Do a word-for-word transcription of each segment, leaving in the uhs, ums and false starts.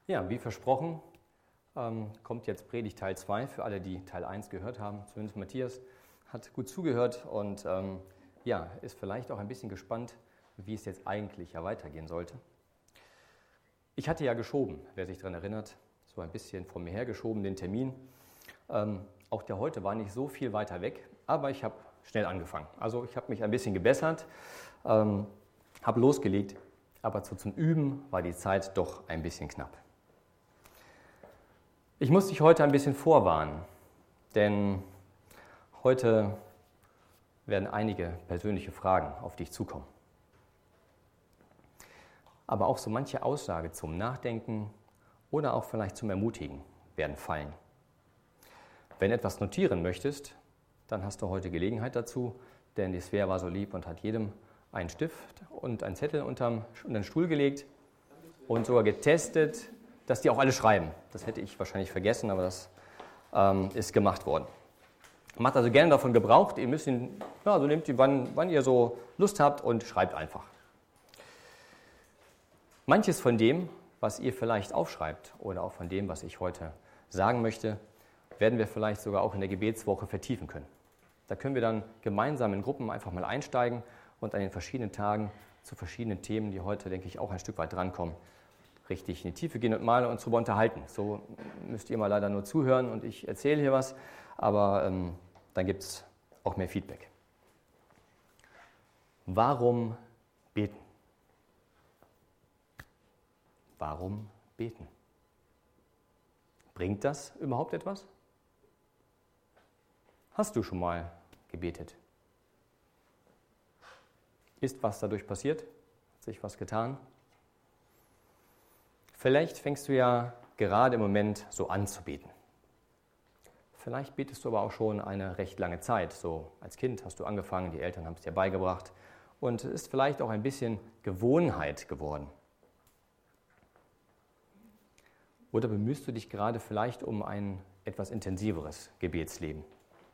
Ja, wie versprochen, ähm, kommt jetzt Predigt Teil zwei für alle, die Teil eins gehört haben. Zumindest Matthias hat gut zugehört und ähm, ja, ist vielleicht auch ein bisschen gespannt, wie es jetzt eigentlich ja weitergehen sollte. Ich hatte ja geschoben, wer sich daran erinnert, so ein bisschen von mir her geschoben, den Termin. Ähm, auch der heute war nicht so viel weiter weg, aber ich habe schnell angefangen. Also ich habe mich ein bisschen gebessert, ähm, habe losgelegt, aber so zum Üben war die Zeit doch ein bisschen knapp. Ich muss dich heute ein bisschen vorwarnen, denn heute werden einige persönliche Fragen auf dich zukommen. Aber auch so manche Aussage zum Nachdenken oder auch vielleicht zum Ermutigen werden fallen. Wenn du etwas notieren möchtest, dann hast du heute Gelegenheit dazu, denn die Svea war so lieb und hat jedem einen Stift und einen Zettel unterm, unter den Stuhl gelegt und sogar getestet, dass die auch alle schreiben. Das hätte ich wahrscheinlich vergessen, aber das ähm, ist gemacht worden. Macht also gerne davon Gebrauch. Ihr müsst ihn, ja, so nehmt ihn, wann, wann ihr so Lust habt und schreibt einfach. Manches von dem, was ihr vielleicht aufschreibt oder auch von dem, was ich heute sagen möchte, werden wir vielleicht sogar auch in der Gebetswoche vertiefen können. Da können wir dann gemeinsam in Gruppen einfach mal einsteigen und an den verschiedenen Tagen zu verschiedenen Themen, die heute, denke ich, auch ein Stück weit drankommen, richtig in die Tiefe gehen und mal uns darüber unterhalten. So müsst ihr mal leider nur zuhören und ich erzähle hier was, aber ähm, dann gibt es auch mehr Feedback. Warum beten? Warum beten? Bringt das überhaupt etwas? Hast du schon mal gebetet? Ist was dadurch passiert? Hat sich was getan? Vielleicht fängst du ja gerade im Moment so an zu beten. Vielleicht betest du aber auch schon eine recht lange Zeit. So als Kind hast du angefangen, die Eltern haben es dir beigebracht und es ist vielleicht auch ein bisschen Gewohnheit geworden. Oder bemühst du dich gerade vielleicht um ein etwas intensiveres Gebetsleben?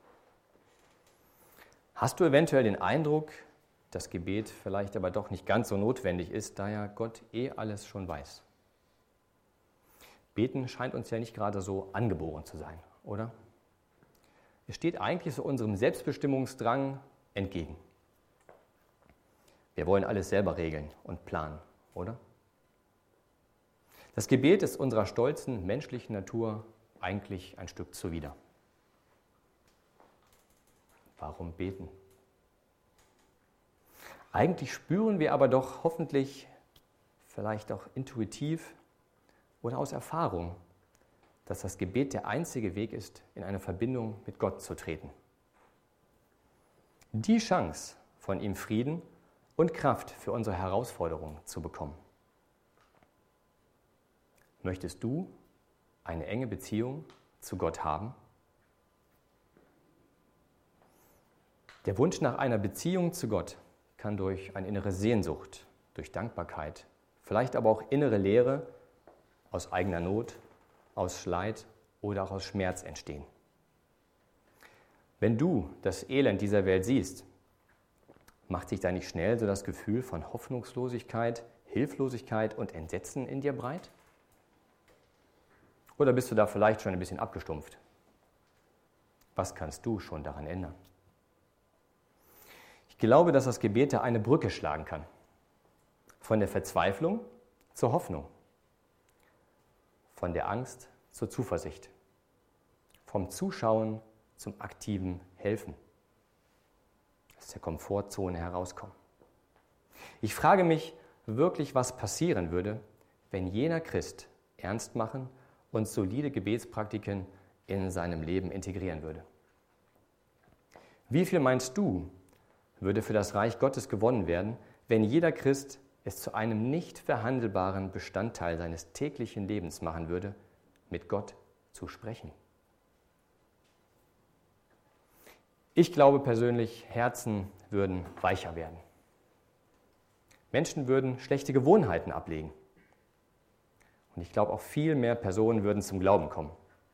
Hast du eventuell den Eindruck, dass Gebet vielleicht aber doch nicht ganz so notwendig ist, da ja Gott eh alles schon weiß? Beten scheint uns ja nicht gerade so angeboren zu sein, oder? Es steht eigentlich so unserem Selbstbestimmungsdrang entgegen. Wir wollen alles selber regeln und planen, oder? Das Gebet ist unserer stolzen menschlichen Natur eigentlich ein Stück zuwider. Warum beten? Eigentlich spüren wir aber doch hoffentlich, vielleicht auch intuitiv oder aus Erfahrung, dass das Gebet der einzige Weg ist, in eine Verbindung mit Gott zu treten. Die Chance, von ihm Frieden und Kraft für unsere Herausforderungen zu bekommen. Möchtest du eine enge Beziehung zu Gott haben? Der Wunsch nach einer Beziehung zu Gott kann durch eine innere Sehnsucht, durch Dankbarkeit, vielleicht aber auch innere Leere aus eigener Not, aus Leid oder auch aus Schmerz entstehen. Wenn du das Elend dieser Welt siehst, macht sich da nicht schnell so das Gefühl von Hoffnungslosigkeit, Hilflosigkeit und Entsetzen in dir breit? Oder bist du da vielleicht schon ein bisschen abgestumpft? Was kannst du schon daran ändern? Ich glaube, dass das Gebet da eine Brücke schlagen kann. Von der Verzweiflung zur Hoffnung. Von der Angst zur Zuversicht. Vom Zuschauen zum aktiven Helfen. Aus der Komfortzone herauskommen. Ich frage mich wirklich, was passieren würde, wenn jener Christ ernst machen und solide Gebetspraktiken in seinem Leben integrieren würde. Wie viel meinst du, würde für das Reich Gottes gewonnen werden, wenn jeder Christ es zu einem nicht verhandelbaren Bestandteil seines täglichen Lebens machen würde, mit Gott zu sprechen? Ich glaube persönlich, Herzen würden weicher werden. Menschen würden schlechte Gewohnheiten ablegen. Und ich glaube, auch viel mehr Personen würden zum Glauben kommen.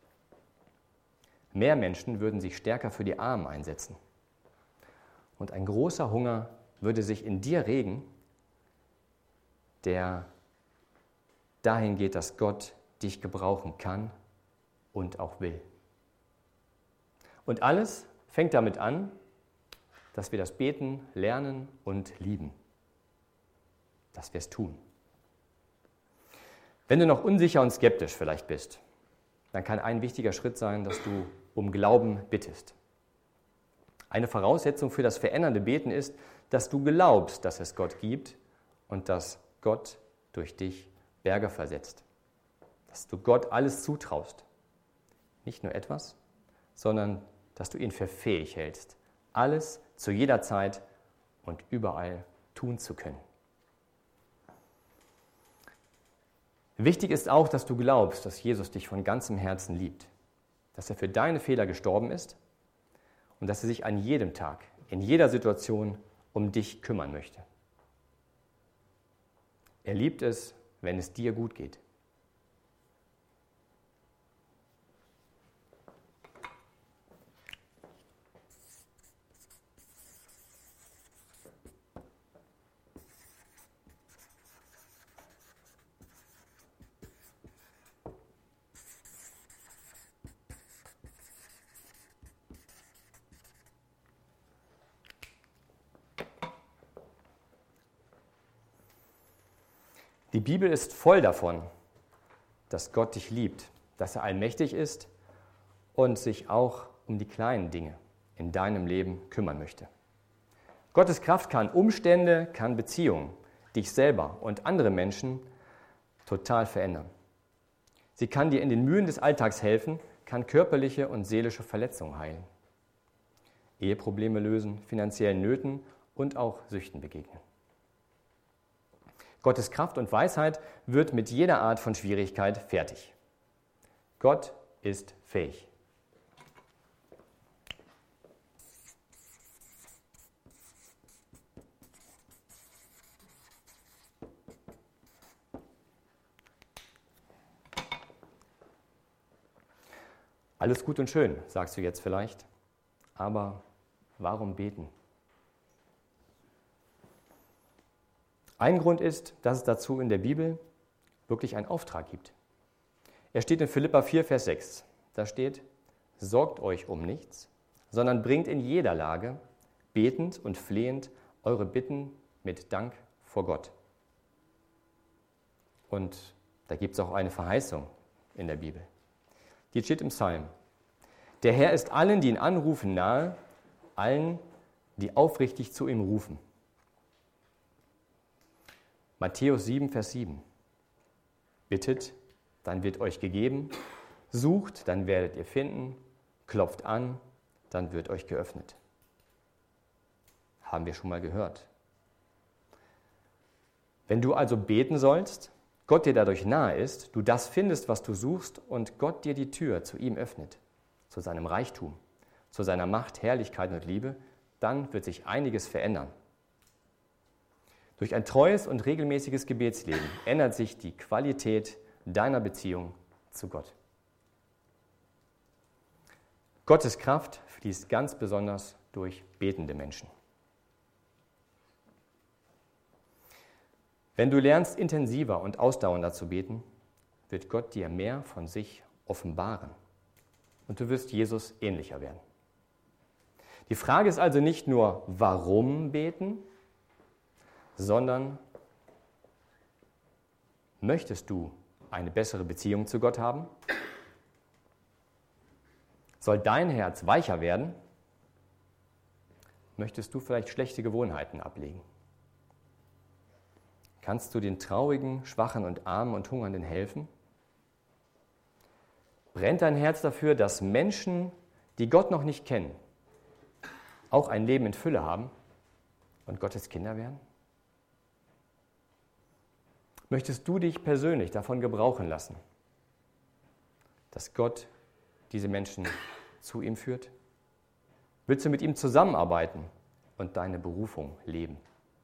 Mehr Menschen würden sich stärker für die Armen einsetzen. Und ein großer Hunger würde sich in dir regen, der dahin geht, dass Gott dich gebrauchen kann und auch will. Und alles fängt damit an, dass wir das Beten lernen und lieben. Dass wir es tun. Wenn du noch unsicher und skeptisch vielleicht bist, dann kann ein wichtiger Schritt sein, dass du um Glauben bittest. Eine Voraussetzung für das verändernde Beten ist, dass du glaubst, dass es Gott gibt und dass Gott durch dich Berge versetzt. Dass du Gott alles zutraust. Nicht nur etwas, sondern dass du ihn für fähig hältst, alles zu jeder Zeit und überall tun zu können. Wichtig ist auch, dass du glaubst, dass Jesus dich von ganzem Herzen liebt, dass er für deine Fehler gestorben ist und dass er sich an jedem Tag, in jeder Situation um dich kümmern möchte. Er liebt es, wenn es dir gut geht. Die Bibel ist voll davon, dass Gott dich liebt, dass er allmächtig ist und sich auch um die kleinen Dinge in deinem Leben kümmern möchte. Gottes Kraft kann Umstände, kann Beziehungen, dich selber und andere Menschen total verändern. Sie kann dir in den Mühen des Alltags helfen, kann körperliche und seelische Verletzungen heilen, Eheprobleme lösen, finanziellen Nöten und auch Süchten begegnen. Gottes Kraft und Weisheit wird mit jeder Art von Schwierigkeit fertig. Gott ist fähig. Alles gut und schön, sagst du jetzt vielleicht, aber warum beten? Ein Grund ist, dass es dazu in der Bibel wirklich einen Auftrag gibt. Er steht in Philipper vier, Vers sechs. Da steht, sorgt euch um nichts, sondern bringt in jeder Lage, betend und flehend, eure Bitten mit Dank vor Gott. Und da gibt es auch eine Verheißung in der Bibel. Die steht im Psalm. Der Herr ist allen, die ihn anrufen, nahe, allen, die aufrichtig zu ihm rufen. Matthäus sieben, Vers sieben. Bittet, dann wird euch gegeben. Sucht, dann werdet ihr finden. Klopft an, dann wird euch geöffnet. Haben wir schon mal gehört. Wenn du also beten sollst, Gott dir dadurch nahe ist, du das findest, was du suchst und Gott dir die Tür zu ihm öffnet, zu seinem Reichtum, zu seiner Macht, Herrlichkeit und Liebe, dann wird sich einiges verändern. Durch ein treues und regelmäßiges Gebetsleben ändert sich die Qualität deiner Beziehung zu Gott. Gottes Kraft fließt ganz besonders durch betende Menschen. Wenn du lernst, intensiver und ausdauernder zu beten, wird Gott dir mehr von sich offenbaren und du wirst Jesus ähnlicher werden. Die Frage ist also nicht nur, warum beten, sondern möchtest du eine bessere Beziehung zu Gott haben? Soll dein Herz weicher werden? Möchtest du vielleicht schlechte Gewohnheiten ablegen? Kannst du den Traurigen, Schwachen und Armen und Hungernden helfen? Brennt dein Herz dafür, dass Menschen, die Gott noch nicht kennen, auch ein Leben in Fülle haben und Gottes Kinder werden? Möchtest du dich persönlich davon gebrauchen lassen, dass Gott diese Menschen zu ihm führt? Willst du mit ihm zusammenarbeiten und deine Berufung leben?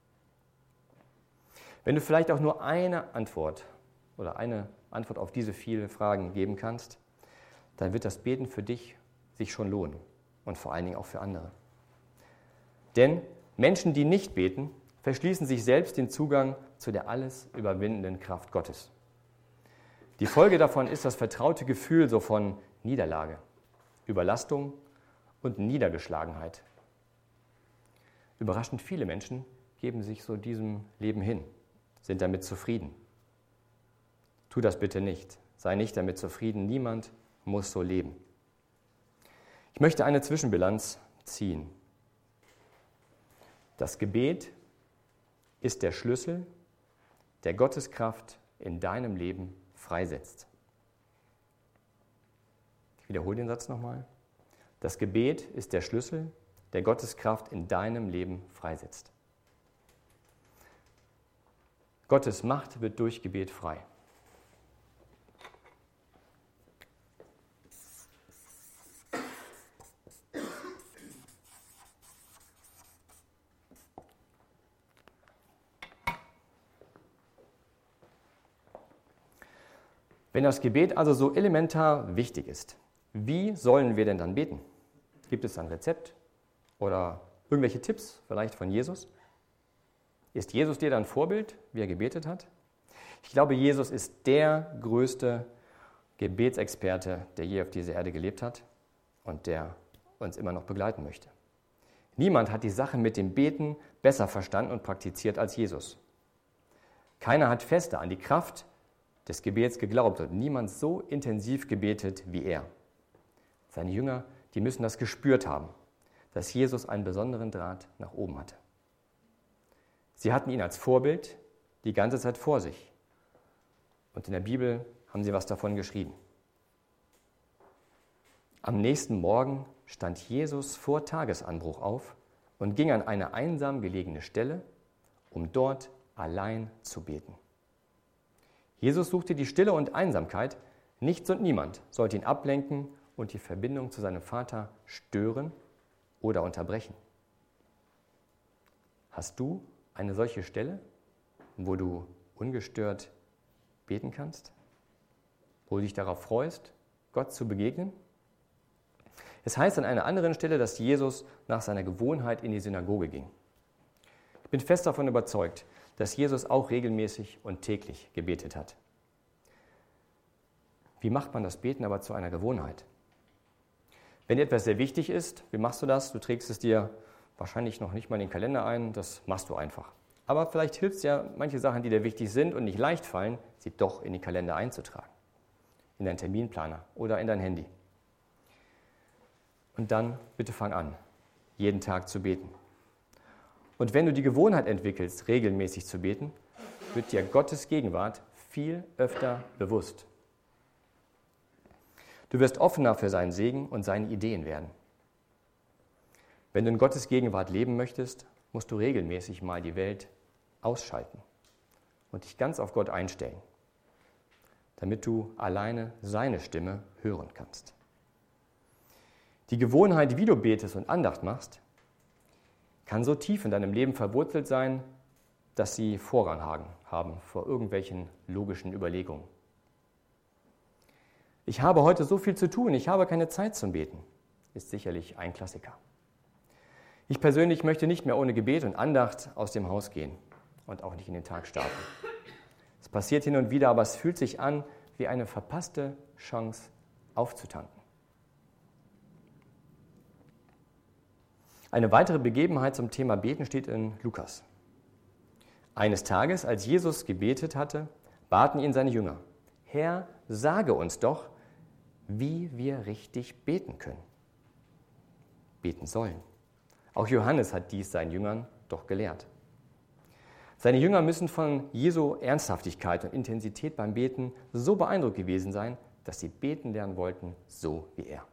Wenn du vielleicht auch nur eine Antwort oder eine Antwort auf diese vielen Fragen geben kannst, dann wird das Beten für dich sich schon lohnen und vor allen Dingen auch für andere. Denn Menschen, die nicht beten, verschließen sich selbst den Zugang zu der alles überwindenden Kraft Gottes. Die Folge davon ist das vertraute Gefühl so von Niederlage, Überlastung und Niedergeschlagenheit. Überraschend viele Menschen geben sich so diesem Leben hin, sind damit zufrieden. Tu das bitte nicht. Sei nicht damit zufrieden. Niemand muss so leben. Ich möchte eine Zwischenbilanz ziehen. Das Gebet ist der Schlüssel, der Gottes Kraft in deinem Leben freisetzt. Ich wiederhole den Satz nochmal. Das Gebet ist der Schlüssel, der Gottes Kraft in deinem Leben freisetzt. Gottes Macht wird durch Gebet frei. Wenn das Gebet also so elementar wichtig ist, wie sollen wir denn dann beten? Gibt es ein Rezept oder irgendwelche Tipps vielleicht von Jesus? Ist Jesus dir dann Vorbild, wie er gebetet hat? Ich glaube, Jesus ist der größte Gebetsexperte, der je auf dieser Erde gelebt hat und der uns immer noch begleiten möchte. Niemand hat die Sache mit dem Beten besser verstanden und praktiziert als Jesus. Keiner hat fester an die Kraft des Gebets geglaubt und niemand so intensiv gebetet wie er. Seine Jünger, die müssen das gespürt haben, dass Jesus einen besonderen Draht nach oben hatte. Sie hatten ihn als Vorbild die ganze Zeit vor sich. Und in der Bibel haben sie was davon geschrieben. Am nächsten Morgen stand Jesus vor Tagesanbruch auf und ging an eine einsam gelegene Stelle, um dort allein zu beten. Jesus suchte die Stille und Einsamkeit. Nichts und niemand sollte ihn ablenken und die Verbindung zu seinem Vater stören oder unterbrechen. Hast du eine solche Stelle, wo du ungestört beten kannst? Wo du dich darauf freust, Gott zu begegnen? Es heißt an einer anderen Stelle, dass Jesus nach seiner Gewohnheit in die Synagoge ging. Ich bin fest davon überzeugt, dass Jesus auch regelmäßig und täglich gebetet hat. Wie macht man das Beten aber zu einer Gewohnheit? Wenn dir etwas sehr wichtig ist, wie machst du das? Du trägst es dir wahrscheinlich noch nicht mal in den Kalender ein, das machst du einfach. Aber vielleicht hilft es ja, manche Sachen, die dir wichtig sind und nicht leicht fallen, sie doch in den Kalender einzutragen. In deinen Terminplaner oder in dein Handy. Und dann bitte fang an, jeden Tag zu beten. Und wenn du die Gewohnheit entwickelst, regelmäßig zu beten, wird dir Gottes Gegenwart viel öfter bewusst. Du wirst offener für seinen Segen und seine Ideen werden. Wenn du in Gottes Gegenwart leben möchtest, musst du regelmäßig mal die Welt ausschalten und dich ganz auf Gott einstellen, damit du alleine seine Stimme hören kannst. Die Gewohnheit, wie du betest und Andacht machst, kann so tief in deinem Leben verwurzelt sein, dass sie Vorrang haben vor irgendwelchen logischen Überlegungen. Ich habe heute so viel zu tun, ich habe keine Zeit zum Beten, ist sicherlich ein Klassiker. Ich persönlich möchte nicht mehr ohne Gebet und Andacht aus dem Haus gehen und auch nicht in den Tag starten. Es passiert hin und wieder, aber es fühlt sich an wie eine verpasste Chance aufzutanken. Eine weitere Begebenheit zum Thema Beten steht in Lukas. Eines Tages, als Jesus gebetet hatte, baten ihn seine Jünger: Herr, sage uns doch, wie wir richtig beten können. Beten sollen. Auch Johannes hat dies seinen Jüngern doch gelehrt. Seine Jünger müssen von Jesu Ernsthaftigkeit und Intensität beim Beten so beeindruckt gewesen sein, dass sie beten lernen wollten, so wie er.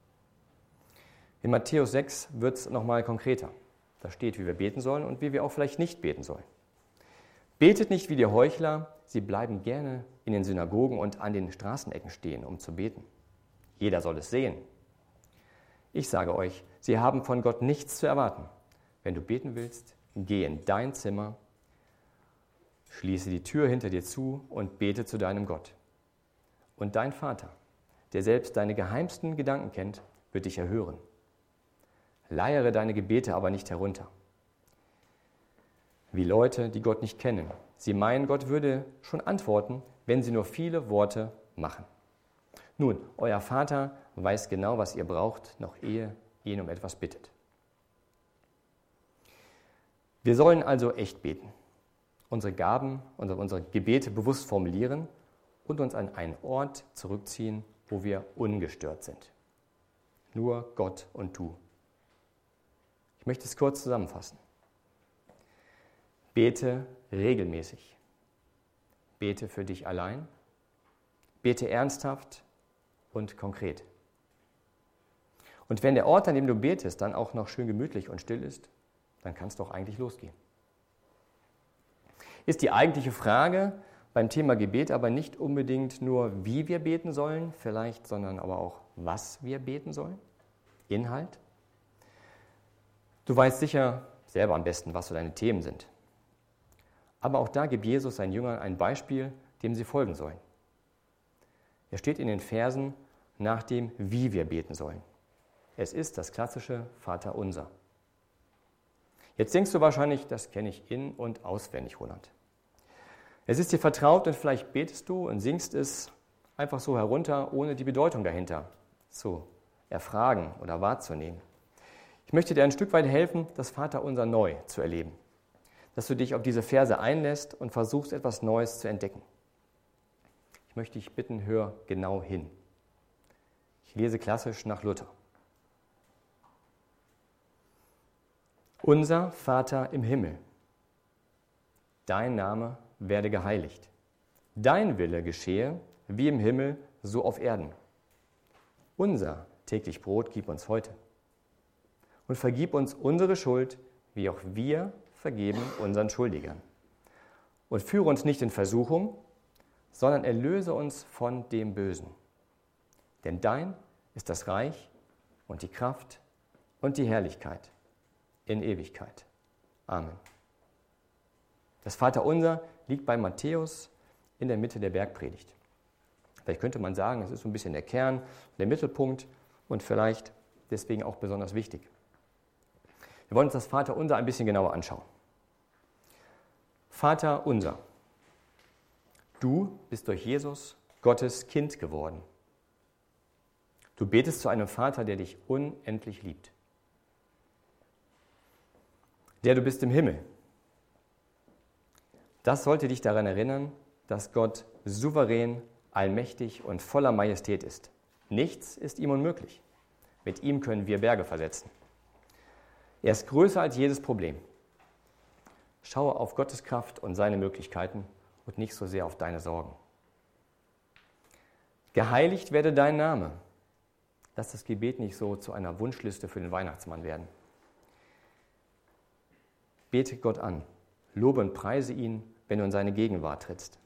In Matthäus sechs wird es nochmal konkreter. Da steht, wie wir beten sollen und wie wir auch vielleicht nicht beten sollen. Betet nicht wie die Heuchler, sie bleiben gerne in den Synagogen und an den Straßenecken stehen, um zu beten. Jeder soll es sehen. Ich sage euch, sie haben von Gott nichts zu erwarten. Wenn du beten willst, geh in dein Zimmer, schließe die Tür hinter dir zu und bete zu deinem Gott. Und dein Vater, der selbst deine geheimsten Gedanken kennt, wird dich erhören. Leiere deine Gebete aber nicht herunter. Wie Leute, die Gott nicht kennen. Sie meinen, Gott würde schon antworten, wenn sie nur viele Worte machen. Nun, euer Vater weiß genau, was ihr braucht, noch ehe ihr ihn um etwas bittet. Wir sollen also echt beten, unsere Gaben, unsere, unsere Gebete bewusst formulieren und uns an einen Ort zurückziehen, wo wir ungestört sind. Nur Gott und du. Ich möchte es kurz zusammenfassen. Bete regelmäßig. Bete für dich allein. Bete ernsthaft und konkret. Und wenn der Ort, an dem du betest, dann auch noch schön gemütlich und still ist, dann kann es doch eigentlich losgehen. Ist die eigentliche Frage beim Thema Gebet aber nicht unbedingt nur, wie wir beten sollen, vielleicht, sondern aber auch, was wir beten sollen? Inhalt? Du weißt sicher selber am besten, was so deine Themen sind. Aber auch da gibt Jesus seinen Jüngern ein Beispiel, dem sie folgen sollen. Er steht in den Versen nach dem, wie wir beten sollen. Es ist das klassische Vaterunser. Jetzt denkst du wahrscheinlich, das kenne ich in- und auswendig, Roland. Es ist dir vertraut und vielleicht betest du und singst es einfach so herunter, ohne die Bedeutung dahinter zu erfragen oder wahrzunehmen. Ich möchte dir ein Stück weit helfen, das Vaterunser neu zu erleben. Dass du dich auf diese Verse einlässt und versuchst, etwas Neues zu entdecken. Ich möchte dich bitten, hör genau hin. Ich lese klassisch nach Luther. Unser Vater im Himmel, dein Name werde geheiligt. Dein Wille geschehe, wie im Himmel, so auf Erden. Unser täglich Brot gib uns heute. Und vergib uns unsere Schuld, wie auch wir vergeben unseren Schuldigern. Und führe uns nicht in Versuchung, sondern erlöse uns von dem Bösen. Denn dein ist das Reich und die Kraft und die Herrlichkeit in Ewigkeit. Amen. Das Vaterunser liegt bei Matthäus in der Mitte der Bergpredigt. Vielleicht könnte man sagen, es ist so ein bisschen der Kern, der Mittelpunkt und vielleicht deswegen auch besonders wichtig. Wir wollen uns das Vaterunser ein bisschen genauer anschauen. Vaterunser. Du bist durch Jesus Gottes Kind geworden. Du betest zu einem Vater, der dich unendlich liebt. Der du bist im Himmel. Das sollte dich daran erinnern, dass Gott souverän, allmächtig und voller Majestät ist. Nichts ist ihm unmöglich. Mit ihm können wir Berge versetzen. Er ist größer als jedes Problem. Schaue auf Gottes Kraft und seine Möglichkeiten und nicht so sehr auf deine Sorgen. Geheiligt werde dein Name. Lass das Gebet nicht so zu einer Wunschliste für den Weihnachtsmann werden. Bete Gott an, lobe und preise ihn, wenn du in seine Gegenwart trittst.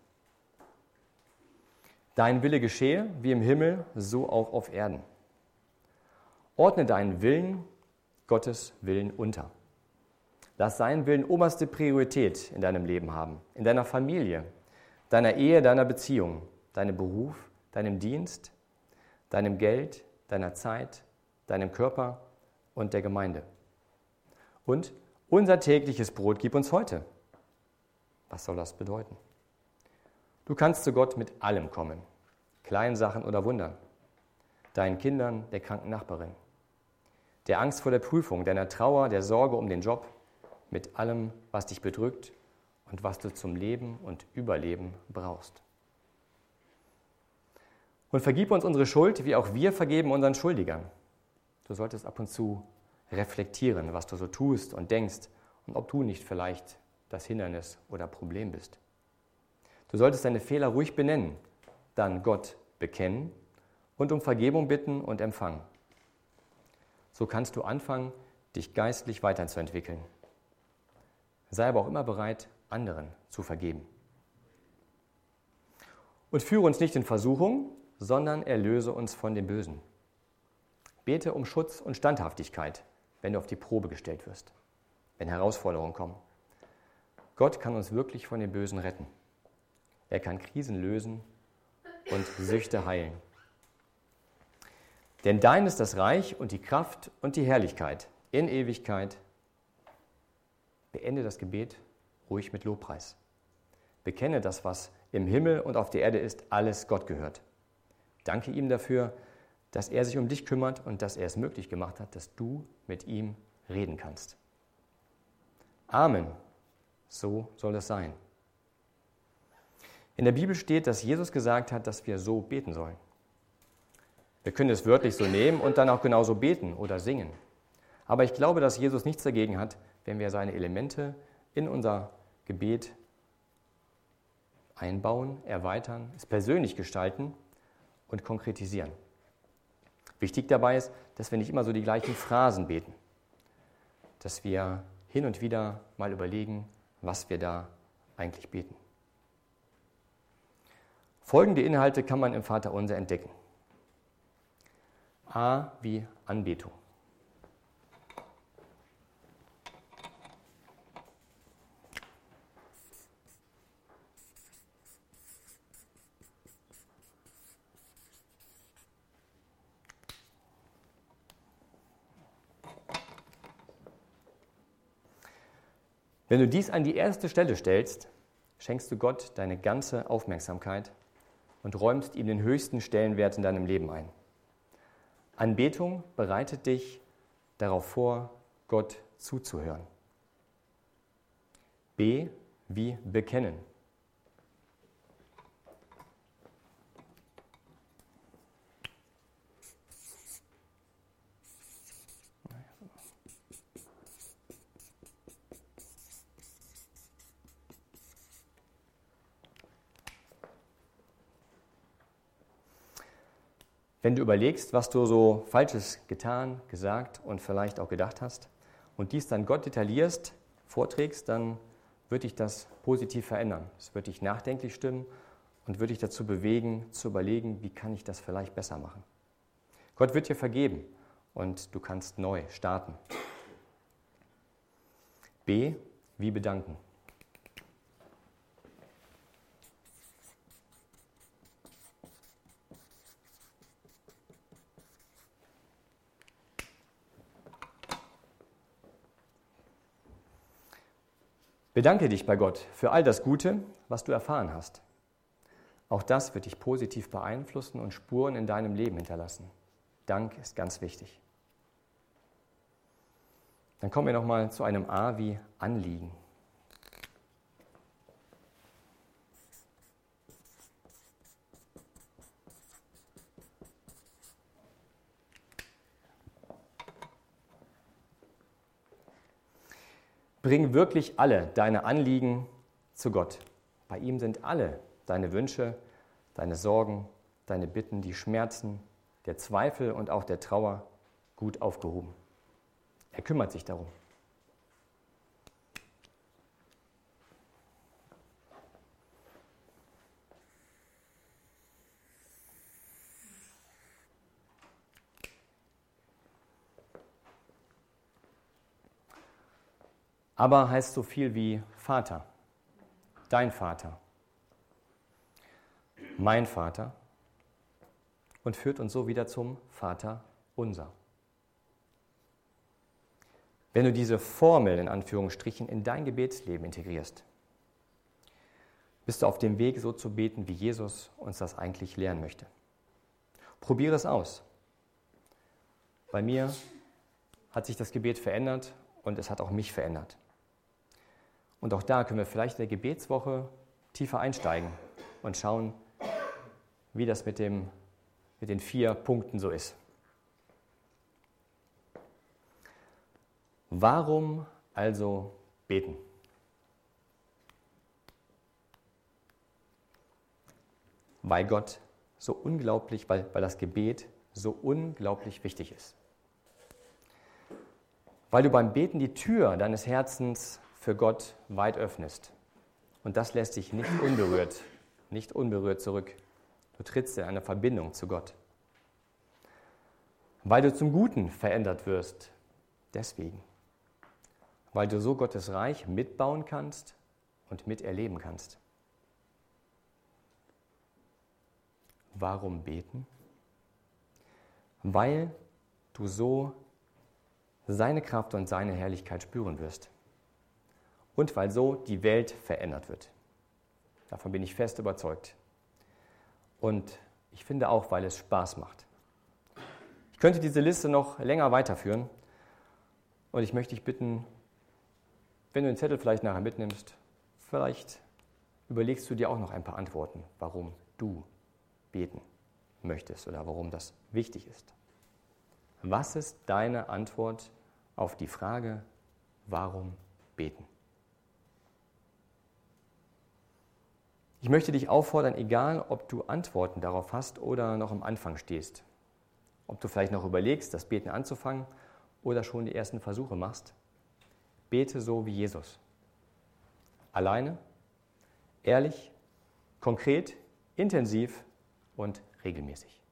Dein Wille geschehe, wie im Himmel, so auch auf Erden. Ordne deinen Willen Gottes Willen unter. Lass seinen Willen oberste Priorität in deinem Leben haben, in deiner Familie, deiner Ehe, deiner Beziehung, deinem Beruf, deinem Dienst, deinem Geld, deiner Zeit, deinem Körper und der Gemeinde. Und unser tägliches Brot gib uns heute. Was soll das bedeuten? Du kannst zu Gott mit allem kommen, kleinen Sachen oder Wundern, deinen Kindern, der kranken Nachbarin, der Angst vor der Prüfung, deiner Trauer, der Sorge um den Job, mit allem, was dich bedrückt und was du zum Leben und Überleben brauchst. Und vergib uns unsere Schuld, wie auch wir vergeben unseren Schuldigern. Du solltest ab und zu reflektieren, was du so tust und denkst und ob du nicht vielleicht das Hindernis oder Problem bist. Du solltest deine Fehler ruhig benennen, dann Gott bekennen und um Vergebung bitten und empfangen. So kannst du anfangen, dich geistlich weiterzuentwickeln. Sei aber auch immer bereit, anderen zu vergeben. Und führe uns nicht in Versuchung, sondern erlöse uns von dem Bösen. Bete um Schutz und Standhaftigkeit, wenn du auf die Probe gestellt wirst, wenn Herausforderungen kommen. Gott kann uns wirklich von dem Bösen retten. Er kann Krisen lösen und Süchte heilen. Denn dein ist das Reich und die Kraft und die Herrlichkeit in Ewigkeit. Beende das Gebet ruhig mit Lobpreis. Bekenne das, was im Himmel und auf der Erde ist, alles Gott gehört. Danke ihm dafür, dass er sich um dich kümmert und dass er es möglich gemacht hat, dass du mit ihm reden kannst. Amen. So soll es sein. In der Bibel steht, dass Jesus gesagt hat, dass wir so beten sollen. Wir können es wörtlich so nehmen und dann auch genauso beten oder singen. Aber ich glaube, dass Jesus nichts dagegen hat, wenn wir seine Elemente in unser Gebet einbauen, erweitern, es persönlich gestalten und konkretisieren. Wichtig dabei ist, dass wir nicht immer so die gleichen Phrasen beten, dass wir hin und wieder mal überlegen, was wir da eigentlich beten. Folgende Inhalte kann man im Vaterunser entdecken. A wie Anbetung. Wenn du dies an die erste Stelle stellst, schenkst du Gott deine ganze Aufmerksamkeit und räumst ihm den höchsten Stellenwert in deinem Leben ein. Anbetung bereitet dich darauf vor, Gott zuzuhören. B wie bekennen. Wenn du überlegst, was du so Falsches getan, gesagt und vielleicht auch gedacht hast und dies dann Gott detaillierst, vorträgst, dann wird dich das positiv verändern. Es wird dich nachdenklich stimmen und wird dich dazu bewegen, zu überlegen, wie kann ich das vielleicht besser machen. Gott wird dir vergeben und du kannst neu starten. B wie bedanken. Bedanke dich bei Gott für all das Gute, was du erfahren hast. Auch das wird dich positiv beeinflussen und Spuren in deinem Leben hinterlassen. Dank ist ganz wichtig. Dann kommen wir nochmal zu einem A wie Anliegen. Bring wirklich alle deine Anliegen zu Gott. Bei ihm sind alle deine Wünsche, deine Sorgen, deine Bitten, die Schmerzen, der Zweifel und auch der Trauer gut aufgehoben. Er kümmert sich darum. Aber heißt so viel wie Vater, dein Vater, mein Vater und führt uns so wieder zum Vater unser. Wenn du diese Formel in Anführungsstrichen in dein Gebetsleben integrierst, bist du auf dem Weg, so zu beten, wie Jesus uns das eigentlich lehren möchte. Probiere es aus. Bei mir hat sich das Gebet verändert und es hat auch mich verändert. Und auch da können wir vielleicht in der Gebetswoche tiefer einsteigen und schauen, wie das mit, dem, mit den vier Punkten so ist. Warum also beten? Weil Gott so unglaublich, weil, weil das Gebet so unglaublich wichtig ist. Weil du beim Beten die Tür deines Herzens für Gott weit öffnest. Und das lässt dich nicht unberührt, nicht unberührt zurück. Du trittst in eine Verbindung zu Gott. Weil du zum Guten verändert wirst, deswegen. Weil du so Gottes Reich mitbauen kannst und miterleben kannst. Warum beten? Weil du so seine Kraft und seine Herrlichkeit spüren wirst. Und weil so die Welt verändert wird. Davon bin ich fest überzeugt. Und ich finde auch, weil es Spaß macht. Ich könnte diese Liste noch länger weiterführen. Und ich möchte dich bitten, wenn du den Zettel vielleicht nachher mitnimmst, vielleicht überlegst du dir auch noch ein paar Antworten, warum du beten möchtest oder warum das wichtig ist. Was ist deine Antwort auf die Frage, warum beten? Ich möchte dich auffordern, egal ob du Antworten darauf hast oder noch am Anfang stehst, ob du vielleicht noch überlegst, das Beten anzufangen oder schon die ersten Versuche machst, bete so wie Jesus. Alleine, ehrlich, konkret, intensiv und regelmäßig.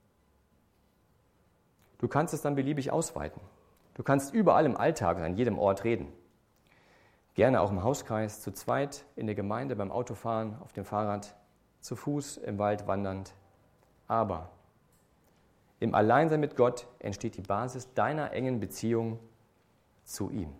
Du kannst es dann beliebig ausweiten. Du kannst überall im Alltag und an jedem Ort reden. Gerne auch im Hauskreis, zu zweit, in der Gemeinde, beim Autofahren, auf dem Fahrrad, zu Fuß, im Wald wandernd. Aber im Alleinsein mit Gott entsteht die Basis deiner engen Beziehung zu ihm.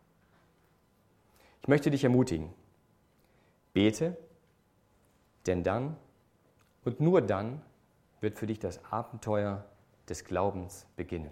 Ich möchte dich ermutigen, bete, denn dann und nur dann wird für dich das Abenteuer des Glaubens beginnen.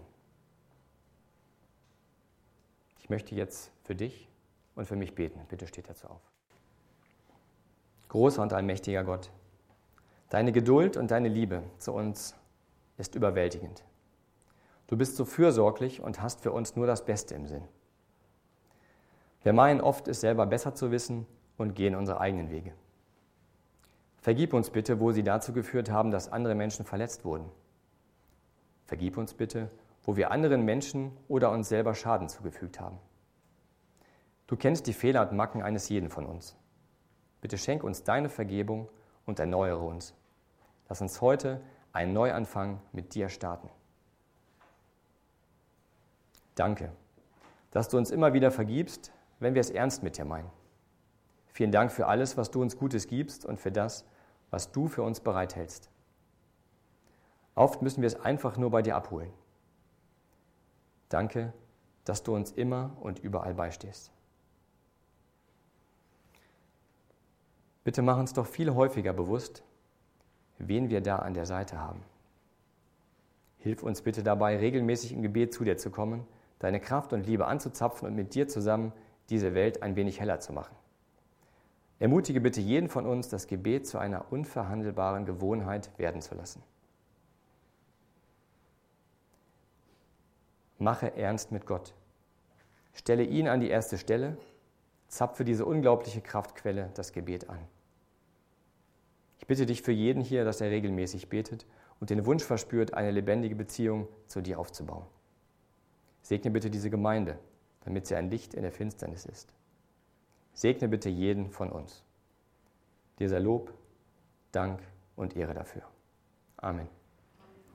Ich möchte jetzt für dich und für mich beten. Bitte steht dazu auf. Großer und allmächtiger Gott, deine Geduld und deine Liebe zu uns ist überwältigend. Du bist so fürsorglich und hast für uns nur das Beste im Sinn. Wir meinen oft, es selber besser zu wissen und gehen unsere eigenen Wege. Vergib uns bitte, wo sie dazu geführt haben, dass andere Menschen verletzt wurden. Vergib uns bitte, wo wir anderen Menschen oder uns selber Schaden zugefügt haben. Du kennst die Fehler und Macken eines jeden von uns. Bitte schenk uns deine Vergebung und erneuere uns. Lass uns heute einen Neuanfang mit dir starten. Danke, dass du uns immer wieder vergibst, wenn wir es ernst mit dir meinen. Vielen Dank für alles, was du uns Gutes gibst und für das, was du für uns bereithältst. Oft müssen wir es einfach nur bei dir abholen. Danke, dass du uns immer und überall beistehst. Bitte mach uns doch viel häufiger bewusst, wen wir da an der Seite haben. Hilf uns bitte dabei, regelmäßig im Gebet zu dir zu kommen, deine Kraft und Liebe anzuzapfen und mit dir zusammen diese Welt ein wenig heller zu machen. Ermutige bitte jeden von uns, das Gebet zu einer unverhandelbaren Gewohnheit werden zu lassen. Mache ernst mit Gott. Stelle ihn an die erste Stelle, zapfe diese unglaubliche Kraftquelle, das Gebet, an. Ich bitte dich für jeden hier, dass er regelmäßig betet und den Wunsch verspürt, eine lebendige Beziehung zu dir aufzubauen. Segne bitte diese Gemeinde, damit sie ein Licht in der Finsternis ist. Segne bitte jeden von uns. Dir sei Lob, Dank und Ehre dafür. Amen.